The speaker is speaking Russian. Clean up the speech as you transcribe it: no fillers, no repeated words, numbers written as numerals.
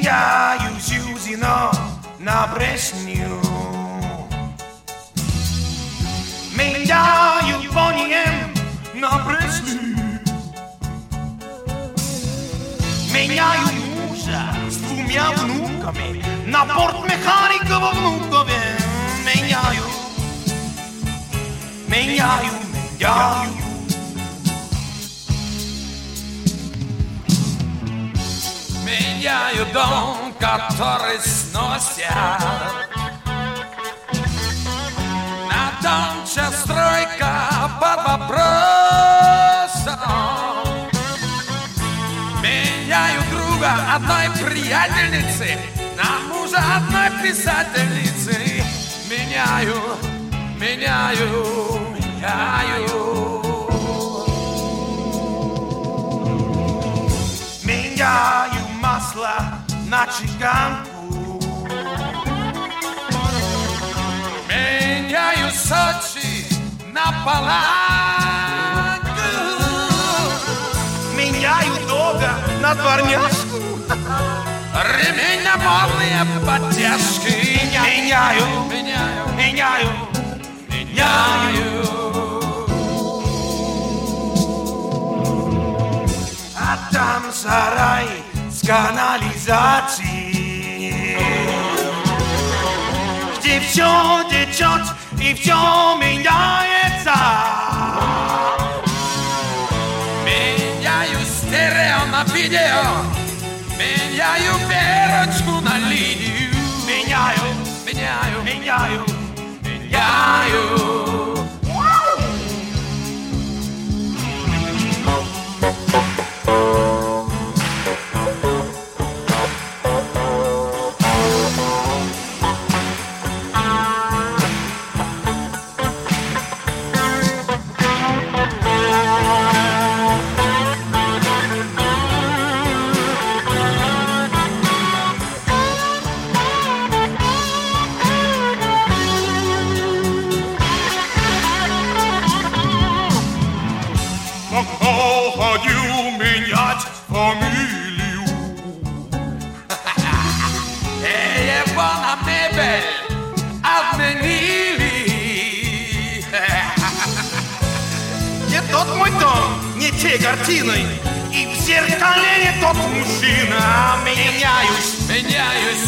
Меняю Зюзину на прежнюю. Меняю Бонием на Пресли. Меняю мужа с 2 внуками на бортмеханика во Внукове. Меняю. Меняю дом, который сносят, на дом, чья стройка под вопросом. Меняю друга одной приятельницы на мужа одной писательницы. Меняю. Меняю масло на чеканку. Меняю Сочи на Паланку. Меняю Дога на дворняжку. Ремень на модные подтяжки. Меняю. А там сарай с канализацией, где все течет и все меняется. Меняю стерео на видео. Меняю перочку на линию. Меняю. Хочу менять фамилию. Его на мебель отменили. Не тот мой дом, не те картины, и в зеркале не тот мужчина. Меняюсь.